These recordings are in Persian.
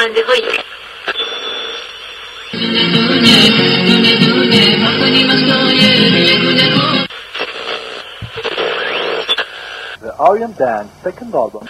خنده هایی. The Aryan Dance second album.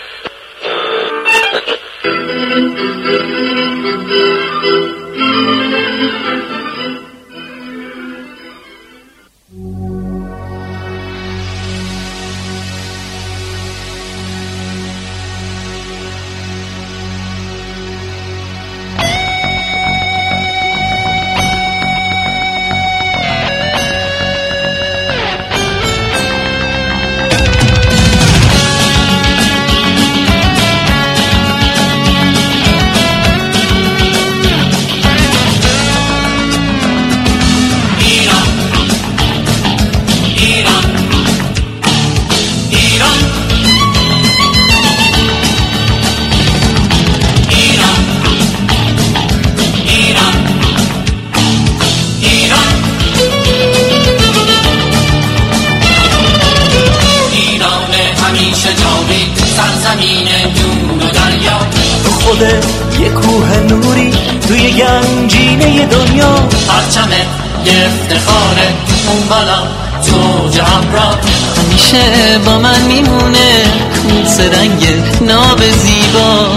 یه کوه نوری توی گنجینه دنیا، پرچم یه افتخاره اون بالا تو جهان را، همیشه با من میمونه کوس رنگ ناب زیبا.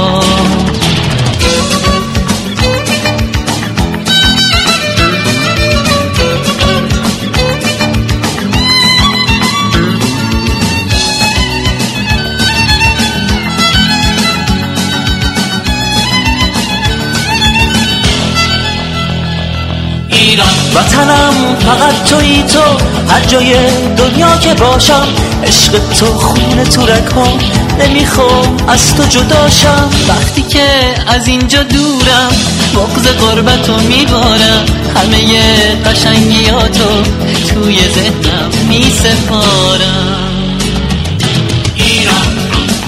وطنم فقط تویی تو، هر جای دنیا که باشم عشق تو خون تو رگام، نمیخوام از تو جداشم. وقتی که از اینجا دورم بغض غربتو میبارم، همه قشنگیاتو توی ذهنم میسپارم. ایران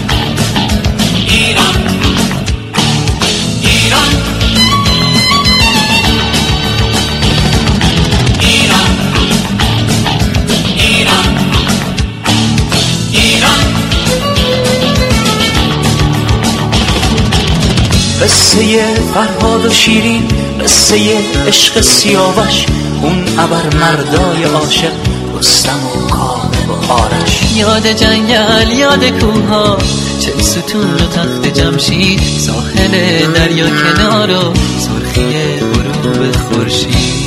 ایران ایران قصه فرهاد و شیرین، قصه عشق سیاوش، اون ابر مردای عاشق رستم و کاوه و آرش. یاد جنگل، یاد کوها، چه ستون و تخت جمشید، ساحل دریا کنار و سرخی غروب خورشید.